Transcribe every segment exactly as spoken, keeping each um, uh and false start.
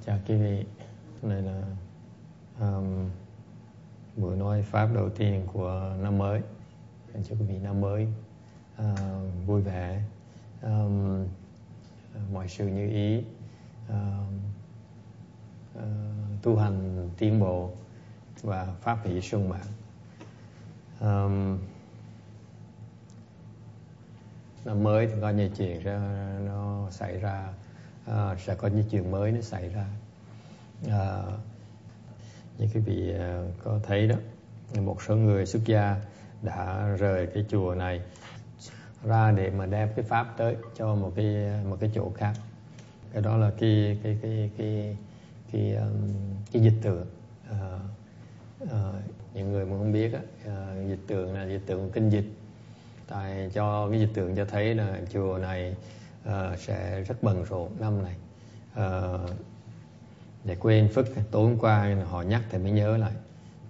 Chào quý vị. Này là um, buổi nói pháp đầu tiên của năm mới. Chúc quý vị năm mới uh, vui vẻ, um, mọi sự như ý, uh, uh, tu hành tiến bộ và pháp hỷ sung mãn. Um, năm mới thì có nhiều chuyện ra, nó xảy ra, uh, sẽ có những chuyện mới nó xảy ra. Uh, như quý vị uh, có thấy đó, một số người xuất gia đã rời cái chùa này ra để mà đem cái pháp tới cho một cái một cái chỗ khác. Cái đó là cái cái cái cái cái um, cái dịch tượng. Uh, uh, những người mà không biết á, uh, dịch tượng là dịch tượng kinh dịch. Tại cho cái dịch tượng cho thấy là chùa này uh, sẽ rất bận rộn năm này. Uh, để quên phước tối hôm qua họ nhắc thì mới nhớ lại.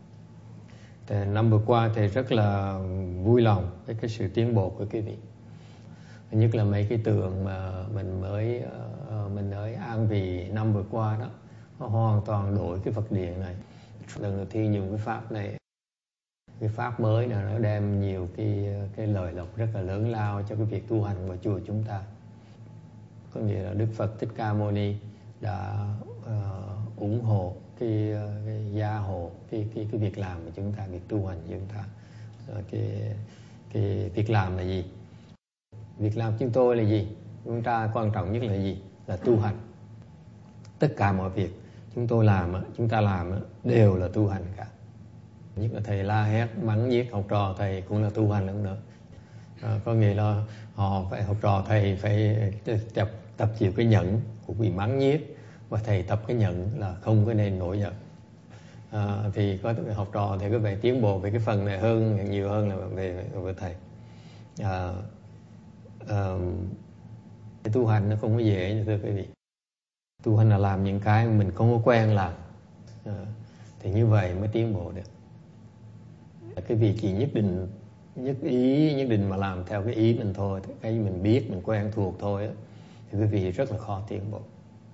Thì năm vừa qua thì rất là vui lòng với cái sự tiến bộ của quý vị. Nhất là mấy cái tượng mà mình mới uh, mình mới an vị năm vừa qua đó, nó hoàn toàn đổi cái Phật điện này. Lần đầu tiên dùng cái pháp này, cái pháp mới này nó đem nhiều cái cái lợi lộc rất là lớn lao cho cái việc tu hành của chùa chúng ta. Có nghĩa là Đức Phật Thích Ca Mâu Ni đã uh, ủng hộ cái, cái gia hộ cái cái cái việc làm của chúng ta, việc tu hành của chúng ta. Uh, cái cái việc làm là gì? Việc làm chúng tôi là gì? Chúng ta quan trọng nhất là gì? Là tu hành. Tất cả mọi việc chúng tôi làm, chúng ta làm đều là tu hành cả. Nhất là thầy la hét, mắng nhiếc học trò thầy cũng là tu hành lắm nữa. À, có nghĩa là họ phải học trò thầy phải tập tập chịu cái nhẫn của bị mắng nhiếc, và thầy tập cái nhẫn là không có nên nổi giận. À, thì có học trò thì có vẻ tiến bộ về cái phần này hơn, nhiều hơn là về về thầy. À, à, tu hành nó không có dễ như thưa quý vị. Tu hành là làm những cái mình không có quen làm, à, thì như vậy mới tiến bộ được. Cái việc chỉ nhất định nhất ý nhất định mà làm theo cái ý mình thôi, cái mình biết mình quen thuộc thôi á, thì quý vị rất là khó tiến bộ.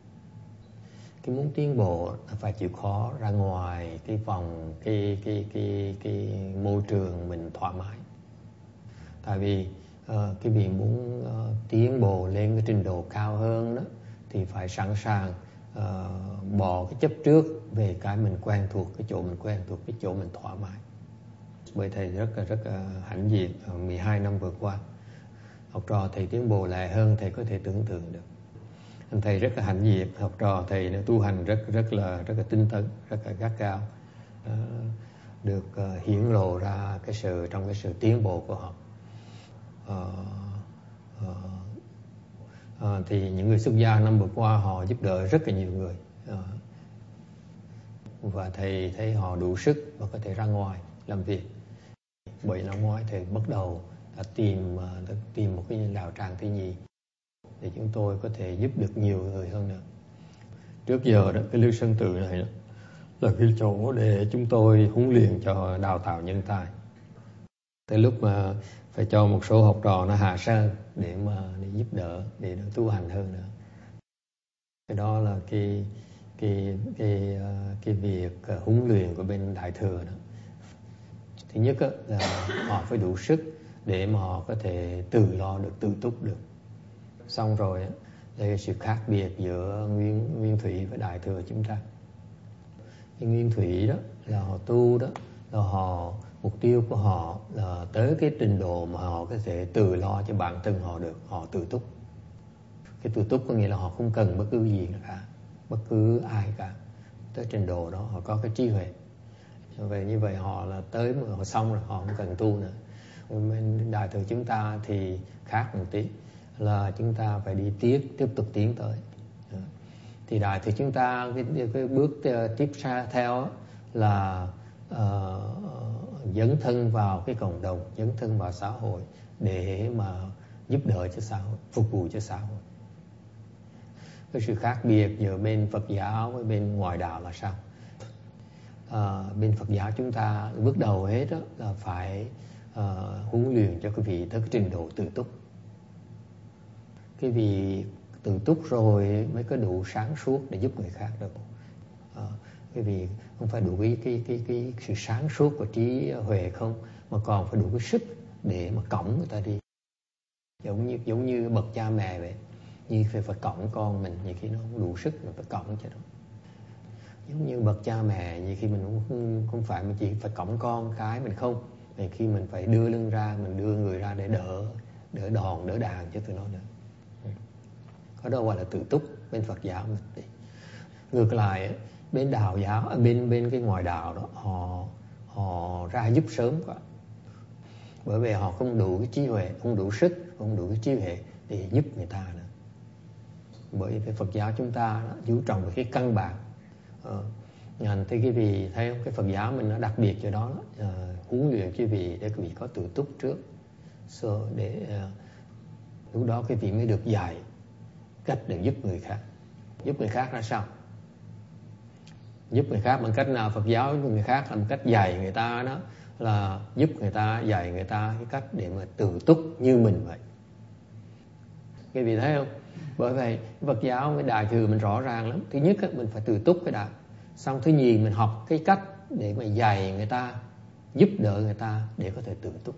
Cái muốn tiến bộ là phải chịu khó ra ngoài cái vòng cái cái cái cái môi trường mình thoải mái. Tại vì uh, cái việc muốn uh, tiến bộ lên cái trình độ cao hơn đó thì phải sẵn sàng uh, bỏ cái chấp trước về cái mình quen thuộc, cái chỗ mình quen thuộc, cái chỗ mình thoải mái. Bởi thầy rất là rất là hãnh diện mười hai năm vừa qua, học trò thầy tiến bộ lại hơn thầy có thể tưởng tượng được. Anh thầy rất là hãnh diện, học trò thầy nó tu hành rất rất là rất là tinh tấn, rất là gắt gao, uh, được uh, hiển lộ ra cái sự trong cái sự tiến bộ của họ. Uh, uh, uh, thì những người xuất gia năm vừa qua họ giúp đỡ rất là nhiều người, uh, và thầy thấy họ đủ sức và có thể ra ngoài làm việc. Bởi năm ngoái thầy bắt đầu đã tìm đã tìm một cái đạo tràng thứ nhì để chúng tôi có thể giúp được nhiều người hơn nữa. Trước giờ đó, cái Lưu Sơn Tự này đó, là cái chỗ để chúng tôi huấn luyện cho đào tạo nhân tài. Tới lúc mà phải cho một số học trò nó hạ sơn để mà để giúp đỡ, để nó tu hành hơn nữa. Cái đó là cái cái cái cái việc huấn luyện của bên Đại Thừa đó. Thứ nhất là họ phải đủ sức để mà họ có thể tự lo được, tự túc được. Xong rồi đây là sự khác biệt giữa Nguyên, Nguyên Thủy và Đại Thừa chúng ta. Cái Nguyên Thủy đó là họ tu đó, là họ mục tiêu của họ là tới cái trình độ mà họ có thể tự lo cho bản thân họ được, họ tự túc. Cái tự túc có nghĩa là họ không cần bất cứ gì cả, bất cứ ai cả. Tới trình độ đó họ có cái trí huệ. Vậy như vậy họ là tới mà họ xong rồi họ không cần tu nữa. Bên Đại Thừa chúng ta thì khác một tí, là chúng ta phải đi tiếp tiếp tục tiến tới. Thì Đại Thừa chúng ta cái, cái bước tiếp theo là uh, dấn thân vào cái cộng đồng, dấn thân vào xã hội để mà giúp đỡ cho xã hội, phục vụ cho xã hội. Cái sự khác biệt giữa bên Phật giáo với bên ngoại đạo là sao? À, bên Phật giáo chúng ta bước đầu hết đó là phải uh, huấn luyện cho quý vị tới cái trình độ tự túc. Cái vị tự túc rồi mới có đủ sáng suốt để giúp người khác được. À, cái vì không phải đủ cái cái cái cái sự sáng suốt của trí huệ không, mà còn phải đủ cái sức để mà cõng người ta đi. Giống như giống như bậc cha mẹ vậy, như phải phải cõng con mình, nhiều khi nó không đủ sức mà phải cõng cho nó. Giống như bậc cha mẹ, nhiều khi mình không không phải mình chỉ phải cõng con cái mình không, nhiều khi mình phải đưa lưng ra, mình đưa người ra để đỡ đỡ đòn đỡ đàn cho tụi nó nữa. Có đó gọi là tự túc bên Phật giáo mình. Ngược lại bên đạo giáo, bên bên cái ngoài đạo đó, họ họ ra giúp sớm quá, bởi vì họ không đủ cái trí huệ, không đủ sức, không đủ cái trí huệ để giúp người ta nữa. Bởi vì Phật giáo chúng ta đó, chú trọng về cái căn bản. Ờ, thì quý vị thấy không, cái Phật giáo mình nó đặc biệt chỗ đó, đó uh, huấn luyện quý vị để quý vị có tự túc trước, so, để uh, lúc đó quý vị mới được dạy cách để giúp người khác. Giúp người khác là sao? Giúp người khác bằng cách nào? Phật giáo giúp người khác là một cách dạy người ta đó, là giúp người ta, dạy người ta cái cách để mà tự túc như mình vậy. Quý vị thấy không? Bởi vậy Phật giáo với Đại Thừa mình rõ ràng lắm. Thứ nhất mình phải tự túc cái đã. Xong thứ nhì mình học cái cách để mà dạy người ta, giúp đỡ người ta để có thể tự túc.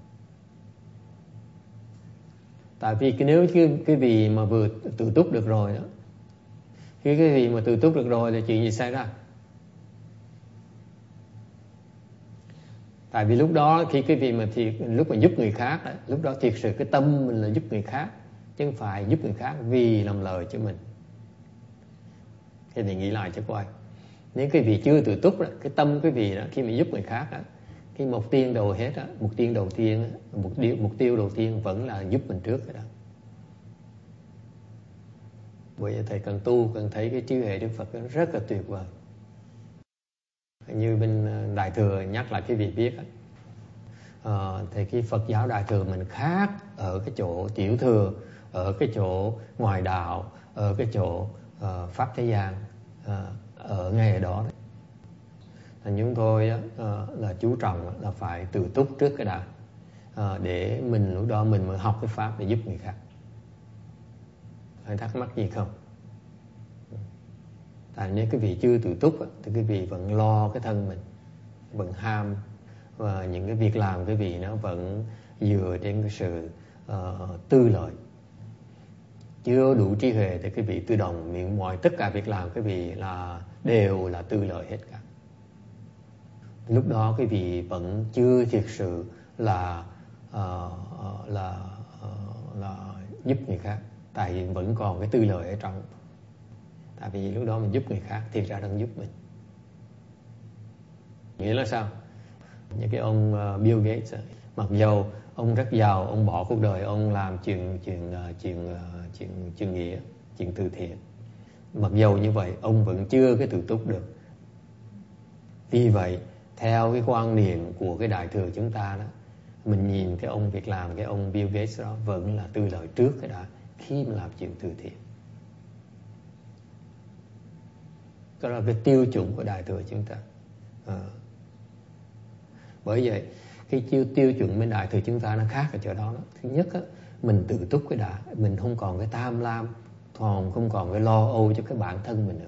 Tại vì nếu cái, cái vị mà vừa tự túc được rồi đó, khi cái vị mà tự túc được rồi thì chuyện gì xảy ra? Tại vì lúc đó khi cái vị mà thì lúc mà giúp người khác đó, lúc đó thiệt sự cái tâm mình là giúp người khác, chứ không phải giúp người khác vì làm lời cho mình. Thì mình nghĩ lại cho coi, nếu cái vị chưa tự túc đó, cái tâm cái vị đó khi mà giúp người khác đó, cái mục tiêu đầu hết đó, mục tiêu đầu tiên, mục tiêu mục tiêu đầu tiên vẫn là giúp mình trước cái đó. Bởi vậy thầy cần tu, cần thấy cái trí huệ Đức Phật nó rất là tuyệt vời. Như bên Đại Thừa nhắc lại cái vị biết đó, à, thì cái Phật giáo Đại Thừa mình khác ở cái chỗ tiểu thừa, ở cái chỗ ngoài đạo, ở cái chỗ uh, Pháp thế gian, uh, ở ngay ở đó đấy. Thành chúng tôi uh, là chú trọng là phải tự túc trước cái đã, uh, để mình lúc đó mình mới học cái Pháp để giúp người khác. Phải thắc mắc gì không? Tại nếu cái vị chưa tự túc thì cái vị vẫn lo cái thân mình, vẫn ham, và những cái việc làm cái vị nó vẫn dựa trên cái sự uh, tư lợi. Chưa đủ trí huệ thì cái vị tự động miệng mọi tất cả việc làm cái vị là đều là tư lợi hết cả. Lúc đó cái vị vẫn chưa thiệt sự là uh, là uh, là giúp người khác, tại vì vẫn còn cái tư lợi ở trong. Tại vì lúc đó mình giúp người khác thiệt ra đang giúp mình. Nghĩa là sao? Như cái ông uh, Bill Gates, mặc dầu ông rất giàu, ông bỏ cuộc đời ông làm chuyện chuyện uh, chuyện uh, chuyện chuyện nghĩa, chuyện từ thiện. Mặc dầu như vậy, ông vẫn chưa cái tự túc được. Vì vậy, theo cái quan niệm của cái Đại Thừa chúng ta đó, mình nhìn cái ông việc làm, cái ông Bill Gates đó vẫn là tư lợi trước cái đã khi mà làm chuyện từ thiện. Đó là cái tiêu chuẩn của Đại Thừa chúng ta. À. Bởi vậy cái tiêu, tiêu chuẩn bên Đại Thừa chúng ta nó khác ở chỗ đó, đó. Thứ nhất á, mình tự túc cái đã, mình không còn cái tham lam, còn không còn cái lo âu cho cái bản thân mình nữa.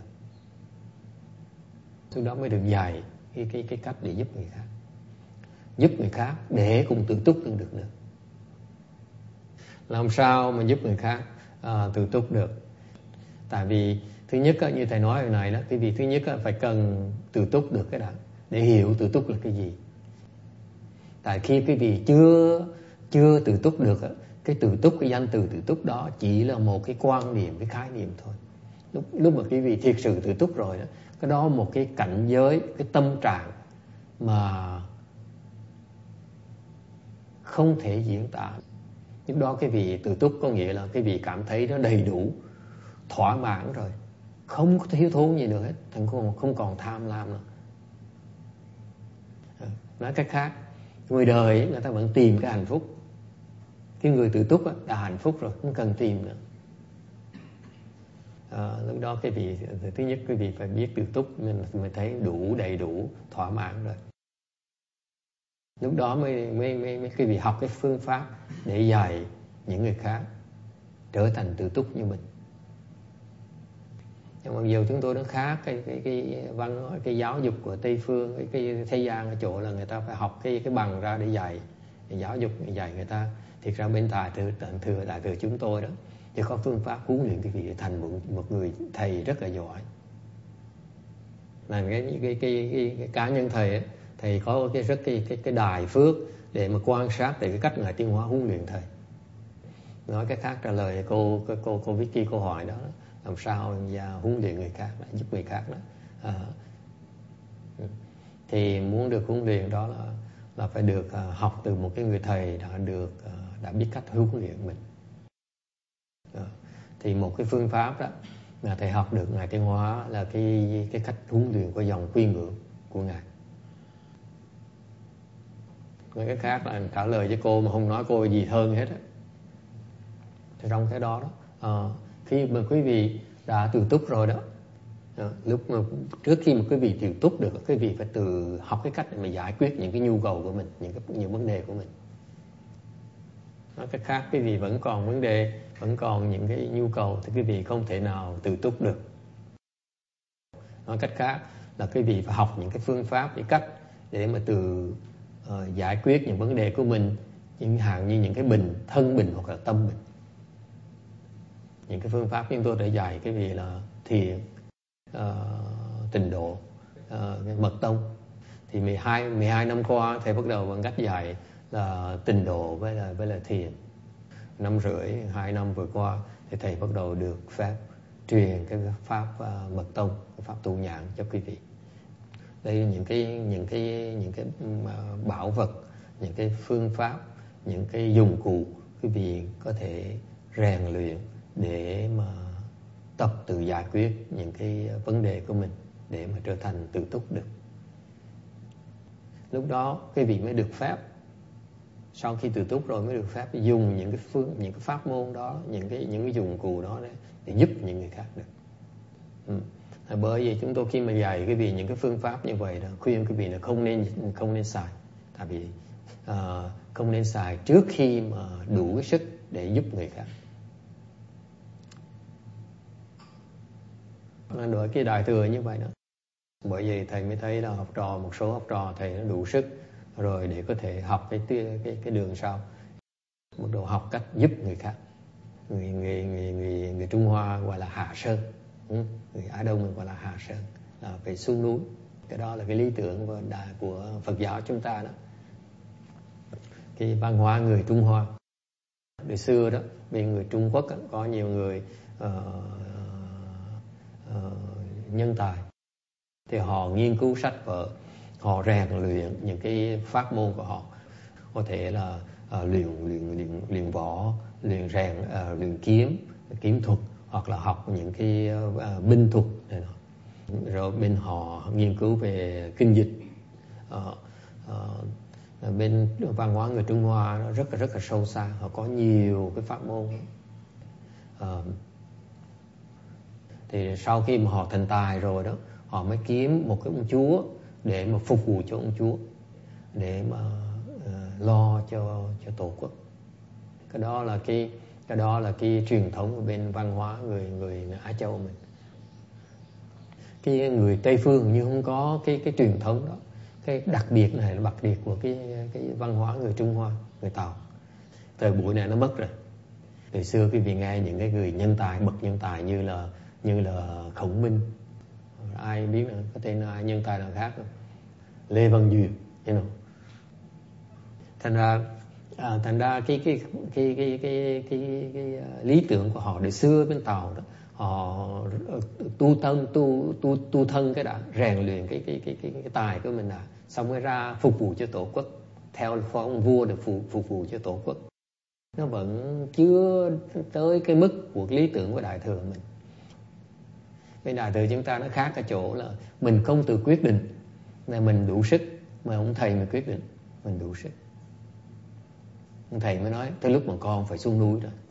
Từ đó mới được dạy cái, cái, cái cách để giúp người khác, giúp người khác để cùng tự túc được, được nữa. Làm sao mà giúp người khác à, tự túc được? Tại vì thứ nhất á, như thầy nói hồi này đó, cái việc thứ nhất á, phải cần tự túc được cái đã, để hiểu tự túc là cái gì. Tại khi cái vị chưa chưa tự túc được á, cái tự túc, cái danh từ tự túc đó chỉ là một cái quan niệm, cái khái niệm thôi. Lúc lúc mà cái vị thiệt sự tự túc rồi đó, cái đó một cái cảnh giới, cái tâm trạng mà không thể diễn tả. Lúc đó cái vị tự túc có nghĩa là cái vị cảm thấy nó đầy đủ, thỏa mãn rồi, không có thiếu thốn gì nữa hết, thành không, không còn tham lam nữa. Nói cách khác, người đời ấy, người ta vẫn tìm cái hạnh phúc. Cái người tự túc ấy, đã hạnh phúc rồi, không cần tìm nữa. À, lúc đó cái vị thứ nhất cái vị phải biết tự túc, mình mới thấy đủ, đầy đủ, thỏa mãn rồi. Lúc đó mới mới mới, mới cái vị học cái phương pháp để dạy những người khác trở thành tự túc như mình. Nhưng mặc dù chúng tôi nó khác cái cái cái văn hóa, cái giáo dục của Tây phương, cái, cái thế gian ở chỗ là người ta phải học cái cái bằng ra để dạy, để giáo dục để dạy người ta. Thực ra bên Đại thừa Đại thừa Đại thừa chúng tôi đó thì có phương pháp huấn luyện cái vị thành một, một người thầy rất là giỏi. Là cái cái cái cái, cái cá nhân thầy ấy, thầy có cái rất cái cái cái đài phước để mà quan sát về cái cách Ngài Tiến Hóa huấn luyện thầy. Nói cái khác, trả lời cô cô cô, cô Vicky câu hỏi đó, làm sao và huấn luyện người khác, giúp người khác đó. À, thì muốn được huấn luyện đó là là phải được uh, học từ một cái người thầy đã được uh, đã biết cách huấn luyện mình. À, thì một cái phương pháp đó là thầy học được Ngài Tiến Hóa là cái cái cách huấn luyện của dòng quy ngưỡng của Ngài. Nói cái khác là trả lời với cô mà không nói cô gì hơn hết á. Trong cái đó đó, à, khi mà quý vị đã tự túc rồi đó, à, lúc mà trước khi mà quý vị tự túc được, quý vị phải tự học cái cách để mà giải quyết những cái nhu cầu của mình, những cái những vấn đề của mình. Nói cách khác, quý vị vẫn còn vấn đề, vẫn còn những cái nhu cầu thì quý vị không thể nào tự túc được. Nói cách khác là quý vị phải học những cái phương pháp, những cách để mà tự uh, giải quyết những vấn đề của mình, những hạn như những cái bình, thân bình hoặc là tâm bình. Những cái phương pháp chúng tôi đã dạy cái gì là thiền, uh, tịnh độ, uh, mật tông. Thì mười hai, mười hai năm qua thầy bắt đầu bằng cách dạy là tịnh độ với là với là thiền. Năm rưỡi, hai năm vừa qua thì thầy bắt đầu được phép truyền cái pháp uh, mật tông, cái pháp tu nhãn cho quý vị. Đây là những cái những cái những cái uh, bảo vật, những cái phương pháp, những cái dụng cụ quý vị có thể rèn luyện để mà tập tự giải quyết những cái vấn đề của mình để mà trở thành tự túc được. Lúc đó quý vị mới được phép, sau khi tự túc rồi mới được phép dùng những cái phương, những cái pháp môn đó, những cái những cái dụng cụ đó để, để giúp những người khác được. Ừ. Bởi vì chúng tôi khi mà dạy quý vị những cái phương pháp như vậy đó, khuyên quý vị là không nên không nên xài, tại vì uh, không nên xài trước khi mà đủ cái sức để giúp người khác. Đối cái Đại thừa như vậy đó, bởi vì thầy mới thấy là học trò, một số học trò thầy nó đủ sức rồi để có thể học cái cái cái đường sau, bắt đầu học cách giúp người khác. Người người người người, người Trung Hoa gọi là hạ sơn, ừ. Người Á Đông mình gọi là hạ sơn, là phải xuống núi. Cái đó là cái lý tưởng của đại của Phật giáo chúng ta đó. Cái văn hóa người Trung Hoa từ xưa đó, bên người Trung Quốc đó, có nhiều người uh, uh, nhân tài, thì họ nghiên cứu sách vở, họ rèn luyện những cái pháp môn của họ, có thể là uh, luyện luyện luyện luyện võ, luyện rèn uh, luyện kiếm kiếm thuật, hoặc là học những cái uh, binh thuật này. Rồi bên họ nghiên cứu về kinh dịch. uh, uh, bên văn hóa người Trung Hoa nó rất là rất là sâu xa, họ có nhiều cái pháp môn. uh, thì sau khi mà họ thành tài rồi đó, họ mới kiếm một cái ông chúa để mà phục vụ cho ông chúa, để mà uh, lo cho cho tổ quốc. Cái đó là cái cái đó là cái truyền thống của bên văn hóa người người Á Châu mình. Cái người Tây phương như không có cái cái truyền thống đó. Cái đặc biệt này là đặc biệt của cái cái văn hóa người Trung Hoa, người Tàu. Thời buổi này nó mất rồi. Từ xưa quý vị nghe những cái người nhân tài, bậc nhân tài như là như là Khổng Minh, ai biết là có tên ai nhân tài nào khác không? Lê Văn Duyệt, you know. Thành ra à, thành ra cái cái cái cái cái cái, cái, cái lý tưởng của họ từ xưa bên Tàu đó, họ tu thân tu tu tu thân cái đã, rèn luyện cái cái cái cái, cái tài của mình đã, xong mới ra phục vụ cho tổ quốc, theo phong vua để phục phục vụ cho tổ quốc. Nó vẫn chưa tới cái mức của cái lý tưởng của Đại thừa mình. Bên Đại thừa chúng ta nó khác ở chỗ là mình không tự quyết định, là mình đủ sức, mà ông thầy mình quyết định, mình đủ sức. Ông thầy mới nói tới lúc mà con phải xuống núi rồi.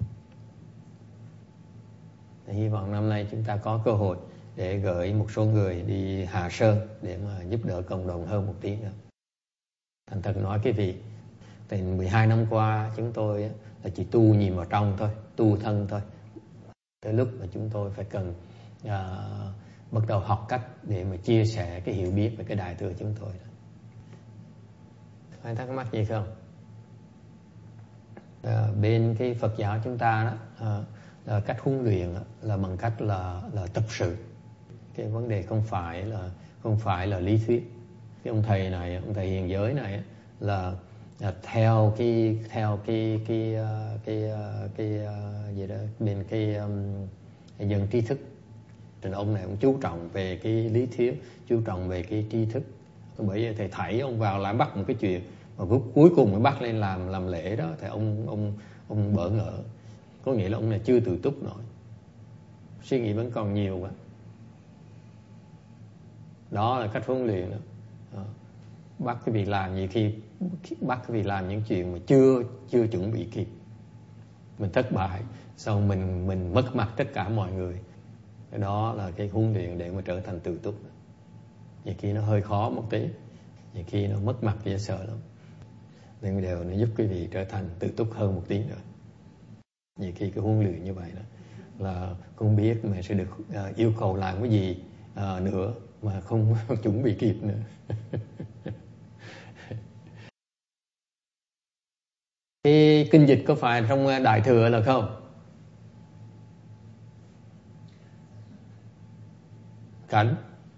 Thì hy vọng năm nay chúng ta có cơ hội để gửi một số người đi Hạ Sơn để mà giúp đỡ cộng đồng hơn một tí nữa. Thành thật nói cái gì, thì mười hai năm qua chúng tôi là chỉ tu nhìn vào trong thôi, tu thân thôi. Tới lúc mà chúng tôi phải cần à, bắt đầu học cách để mà chia sẻ cái hiểu biết về cái Đại Thừa chúng tôi. Ai thắc mắc gì không? À, bên cái Phật giáo chúng ta đó, à, là cách huấn luyện đó, là bằng cách là là tập sự. Cái vấn đề không phải là không phải là lý thuyết. Cái ông thầy này, ông thầy hiền giới này là, là theo cái theo cái cái cái cái, cái, cái gì đó bên cái um, dân trí thức. Nên ông này cũng chú trọng về cái lý thuyết, chú trọng về cái tri thức. Bởi vậy thầy thảy ông vào lại bắt một cái chuyện mà cuối cùng mới bắt lên làm làm lễ đó, thì ông ông ông bỡ ngỡ. Có nghĩa là ông này chưa tự túc nổi, suy nghĩ vẫn còn nhiều quá. Đó là cách huấn luyện đó. Đó. Bắt cái việc làm gì khi bắt cái việc làm những chuyện mà chưa chưa chuẩn bị kịp, mình thất bại, xong mình mình mất mặt tất cả mọi người. Cái đó là cái huấn luyện để mà trở thành tự túc. Nhiều khi nó hơi khó một tí, nhiều khi nó mất mặt dễ sợ lắm. Nhưng đều nó giúp quý vị trở thành tự túc hơn một tí nữa. Nhiều khi cái huấn luyện như vậy đó là không biết mà sẽ được uh, yêu cầu làm cái gì uh, nữa mà không chuẩn bị kịp nữa. Cái kinh dịch có phải trong Đại Thừa là không? Cảnh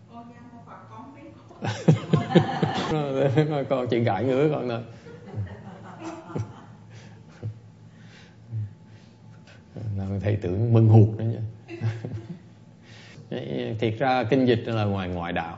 con chị gãi ngứa con rồi. Làm thầy tưởng mừng hụt nữa nha. Thiệt ra kinh dịch là ngoài ngoại đạo,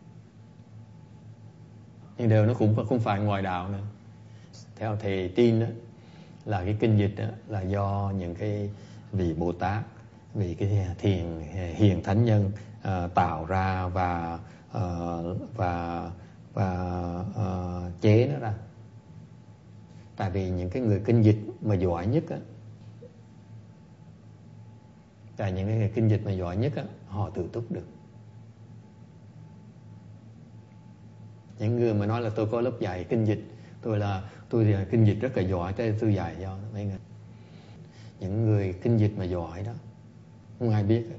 nhưng đều nó cũng không phải ngoại đạo nữa. Theo thầy tin đó, là cái kinh dịch đó là do những cái vị Bồ Tát, vì cái thiền hiền thánh nhân uh, tạo ra và uh, và và uh, chế nó ra. Tại vì những cái người kinh dịch mà giỏi nhất á, tại những người kinh dịch mà giỏi nhất á, họ tự túc được. Những người mà nói là tôi có lớp dạy kinh dịch, tôi là tôi thì kinh dịch rất là giỏi, thế tôi dạy cho mấy người. Những người kinh dịch mà giỏi đó không ai biết.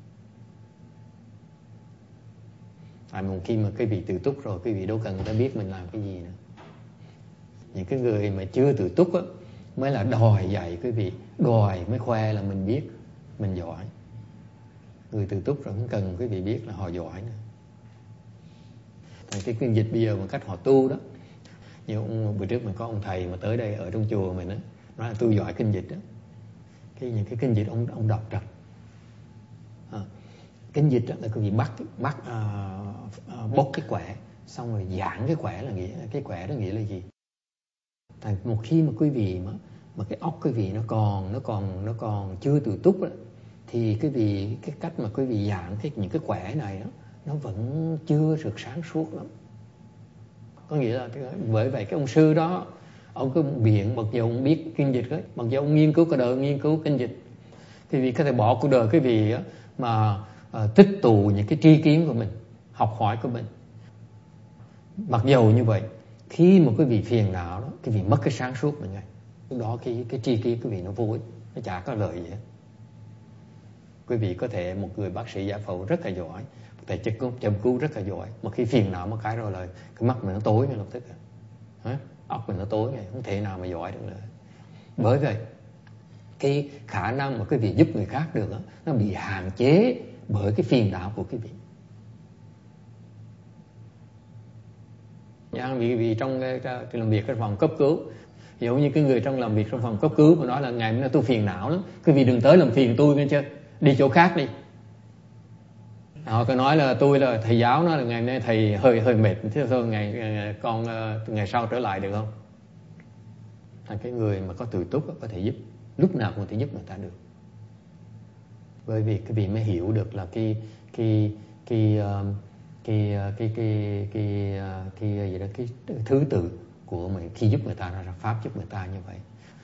Tại một khi mà cái vị tự túc rồi, cái vị đâu cần người ta biết mình làm cái gì nữa. Những cái người mà chưa tự túc á mới là đòi dạy quý vị, đòi mới khoe là mình biết, mình giỏi. Người tự túc rồi không cần quý vị biết là họ giỏi nữa. Tại cái kinh dịch bây giờ một cách họ tu đó. Như ông, bữa trước mình có ông thầy mà tới đây ở trong chùa mình á, nói là tôi giỏi kinh dịch đó. Cái những cái kinh dịch ông ông đọc trật. À, kinh dịch đó là quý vị bắt bắt uh, uh, bốc cái quẻ, xong rồi giảng cái quẻ là nghĩa cái quẻ đó nghĩa là gì? Tại một khi mà quý vị mà mà cái óc quý vị nó còn nó còn nó còn chưa tự túc đó, thì quý vị cái cách mà quý vị giảng cái những cái quẻ này đó, nó vẫn chưa được sáng suốt lắm. Có nghĩa là bởi vậy cái ông sư đó, ông cứ biện mặc dù ông biết kinh dịch ấy, mặc dù ông nghiên cứu cả đời, nghiên cứu kinh dịch, thì vì có thể bỏ cuộc đời cái vị mà uh, tích tụ những cái tri kiến của mình, học hỏi của mình. Mặc dù như vậy, khi mà quý vị phiền não đó, quý vị mất cái sáng suốt mình ngay. Lúc đó cái cái tri kiến quý vị nó vô ích, nó chả có lợi gì hết. Quý vị có thể một người bác sĩ giải phẫu rất là giỏi, một thầy châm cứu, châm cứu rất là giỏi, mà khi phiền não một cái rồi là cái mắt mình nó tối ngay lập tức, à. Óc mình nó tối ngay, không thể nào mà giỏi được nữa. Bởi vậy cái khả năng mà quý vị giúp người khác được đó, nó bị hạn chế bởi cái phiền não của quý vị. Vì, vì trong cái, cái làm việc trong phòng cấp cứu, giống như cái người trong làm việc trong phòng cấp cứu mà nói là ngày hôm nay tôi phiền não lắm, quý vị đừng tới làm phiền tôi nghe chưa, đi chỗ khác đi. Họ có nói là tôi là thầy giáo, nói là ngày hôm nay thầy hơi hơi mệt, thế thôi ngày, ngày con ngày sau trở lại được không? Là cái người mà có tự túc có thể giúp, lúc nào cũng có thể giúp người ta được. Bởi vì cái vị mới hiểu được là cái cái cái cái cái cái cái cái, cái gì đó, cái thứ tự của mình khi giúp người ta ra pháp giúp người ta như vậy.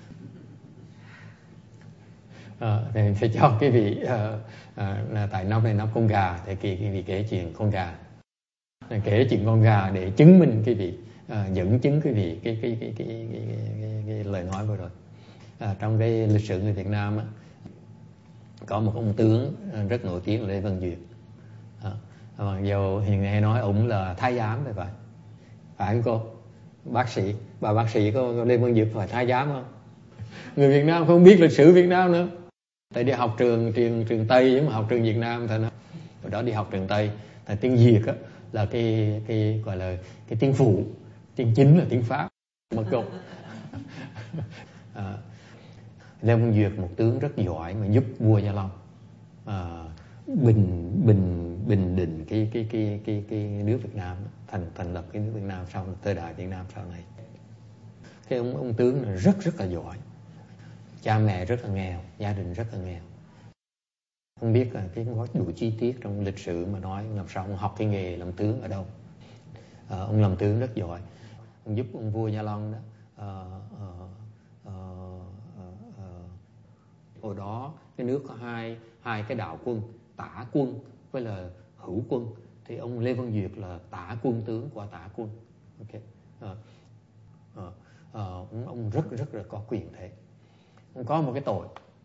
À, thì phải cho cái vị à, à, tại nóc này nóc con gà, thì cái, cái vị kể chuyện con gà, kể chuyện con gà để chứng minh cái vị à, dẫn chứng cái vị cái cái cái cái, cái, cái, cái, cái lời nói vừa rồi. À, trong cái lịch sử người Việt Nam á, có một ông tướng rất nổi tiếng là Lê Văn Duyệt. À, mặc dù hiện nay nói ông là thái giám vậy, phải phải không cô? Bác sĩ, bà bác sĩ có, có Lê Văn Duyệt phải thái giám không? Người Việt Nam không biết lịch sử Việt Nam nữa. Tại đi học trường trường trường Tây nhưng mà học trường Việt Nam thôi nó. Hồi đó đi học trường Tây, tại tiếng Việt á là cái cái gọi là cái tiếng phụ, tiếng chính là tiếng Pháp. Mà cô à, Lê Văn Duyệt một tướng rất giỏi mà giúp vua Gia Long à, bình bình bình định cái cái cái cái cái nước Việt Nam, thành thành lập cái nước Việt Nam sau thời đại Việt Nam sau này. Cái ông ông tướng này rất rất là giỏi, cha mẹ rất là nghèo, gia đình rất là nghèo. Không biết là cái có đủ chi tiết trong lịch sử mà nói làm sao ông học cái nghề làm tướng ở đâu. À, ông làm tướng rất giỏi, ông giúp ông vua Gia Long đó. À, à, à, à, à, hồi đó cái nước có hai hai cái đạo quân, tả quân với là hữu quân, thì ông Lê Văn Duyệt là tả quân tướng qua tả quân. Ok, à, à, à, ông, ông rất rất là có quyền thế. Ông có một cái tội,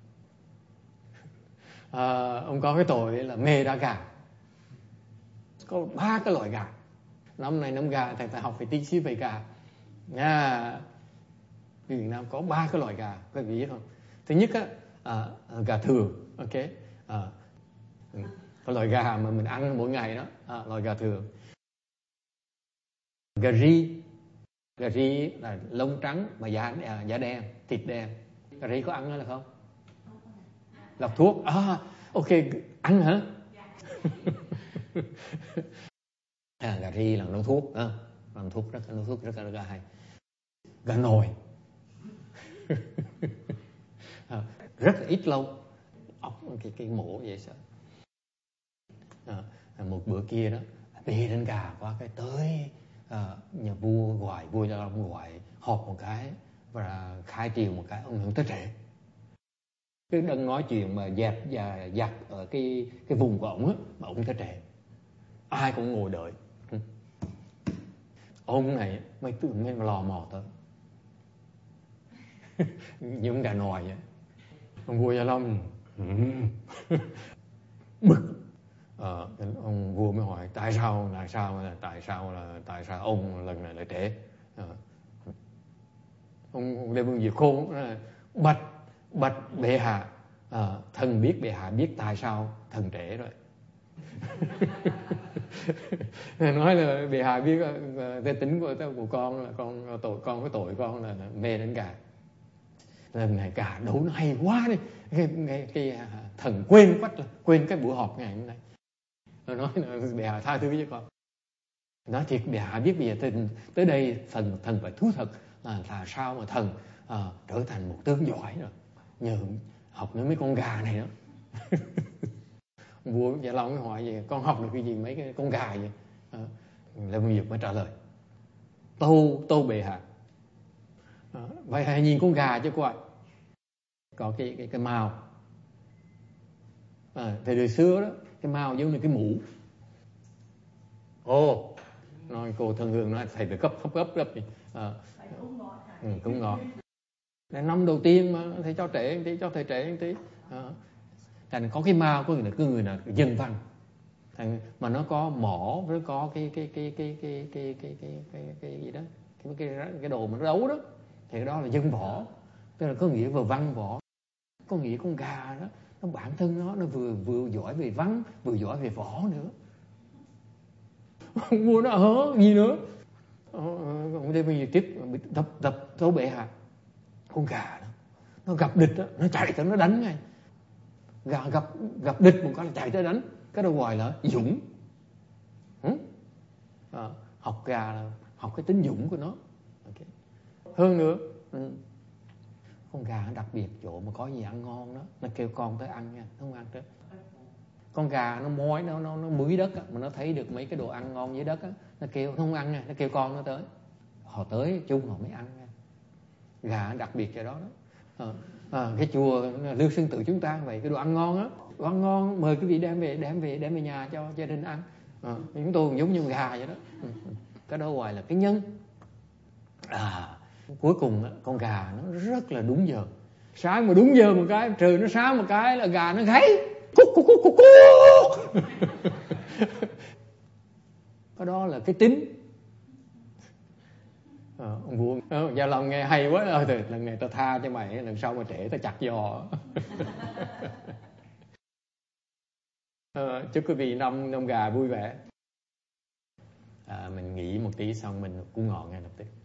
à, ông có cái tội là mê đá gà. Có ba cái loại gà, năm này năm gà, thầy phải học phải tí xíu về gà nha. Việt Nam có ba cái loại gà, các vị biết không? Thứ nhất á, à, gà thường, ok, à, cái loại gà mà mình ăn mỗi ngày đó, à, loại gà thường. Gà ri, gà ri là lông trắng mà da à, da đen, thịt đen. Gà ri có ăn đó là không? Lọc thuốc, à, ok, ăn hả? À, gà ri là nấu thuốc, à, làm thuốc rất nấu thuốc rất là hay. Gà nồi. À, rất là ít lâu, ốc cái cái mổ vậy sao? À, một bữa kia đó, bê đến gà qua cái tới à, nhà vua gọi, vua Gia Long gọi họp một cái và khai triều một cái, ông hưởng tới trễ. Cái đang nói chuyện mà dẹp và giặt ở cái cái vùng của ông á, mà ông tới trễ, ai cũng ngồi đợi. Ông này mới tự mới lò mò tới. Những gà nòi vậy. Ông vua Gia Long bực. Ờ, ông vua mới hỏi tại sao, tại sao là tại sao là tại sao ông lần này lại trễ. Ờ. Ông Lê Văn Duyệt khôn là bạch bạch bệ hạ, à, thần biết bệ hạ biết tại sao thần trễ rồi. Nói là bệ hạ biết uh, tính của của con là con tội con có tội con là, là mê đến gà. Lần này gà đấu nó hay quá đi, cái, cái, cái thần quên quách là quên cái buổi họp ngày hôm nay. Nó nói là bệ hạ tha thứ với con. Nói thiệt bệ hạ biết bây giờ tới, tới đây thần thần phải thú thật là, là sao mà thần à, trở thành một tướng giỏi rồi, nhờ học với mấy con gà này đó. Vua Gia Long mới hỏi gì con học được cái gì mấy cái con gà vậy. À, Lê Văn Duyệt mới trả lời tâu tâu bệ hạ. À, vậy hãy nhìn con gà chứ coi, có cái cái cái màu. À, thời đời xưa đó cái màu giống như cái mũ. Ồ, nói cô thân hương nói thầy phải cấp cấp cấp cấp đi. À, ừ, cũng ngọt. Là năm đầu tiên mà thầy cho trễ một tí, cho thầy trễ một tí. À, thành có cái màu, có người là cứ người là dân văn. Thành mà nó có mỏ với có cái cái cái cái cái cái cái cái cái cái gì đó, cái cái cái đồ mà nó đấu đó, thì cái đó là dân võ, tức là có nghĩa vừa văn võ, có nghĩa con gà đó nó bản thân nó nó vừa vừa giỏi về văn vừa giỏi về võ nữa. Mua nó hớ gì nữa. Ông đây bây giờ tiếp tập tập tấu bệ hạ, con gà đó nó gặp địch đó, nó chạy tới nó đánh ngay. Gà gặp gặp địch một cái là chạy tới đánh, cái đó gọi là dũng. Ừ? À, học gà là học cái tính dũng của nó. Okay. Hơn nữa, ừ, con gà đặc biệt chỗ mà có gì ăn ngon đó, nó kêu con tới ăn nha, nó không ăn tới. Con gà nó mói nó nó nó mưới đất á, mà nó thấy được mấy cái đồ ăn ngon dưới đất á, nó kêu nó không ăn nha, nó kêu con nó tới. Họ tới chung họ mới ăn nha. Gà đặc biệt cái đó đó. À, à, cái chùa Lưu Sơn Tự chúng ta vậy, cái đồ ăn ngon á, đồ ăn ngon mời quý vị đem về đem về đem về nhà cho gia đình ăn. À, chúng tôi cũng giống như gà vậy đó. Ừ, cái đó gọi là cái nhân. À, cuối cùng con gà nó rất là đúng giờ. Sáng mà đúng giờ một cái, trừ nó sáng một cái là gà nó gáy cúc cúc cúc cúc cúc. Cái đó là cái tính. À, ông vua ờ, Gia Long nghe hay quá rồi, thì lần này tao tha cho mày, lần sau mà trễ tao chặt giò. À, chúc quý vị năm năm gà vui vẻ. À, mình nghỉ một tí xong mình cũng ngọn ngay lập tức.